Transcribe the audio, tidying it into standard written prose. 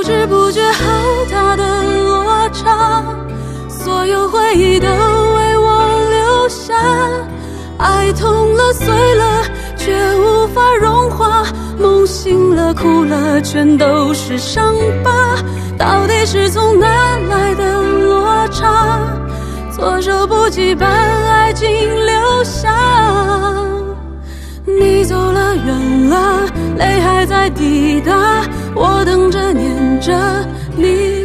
知不觉好大的落差，所有回忆都为我留下，爱痛了碎了却无法融化，梦醒了哭了全都是伤疤，到底是从哪来的落差，措手不及把爱情留下。你走了远了，泪还在滴答，我等着念着你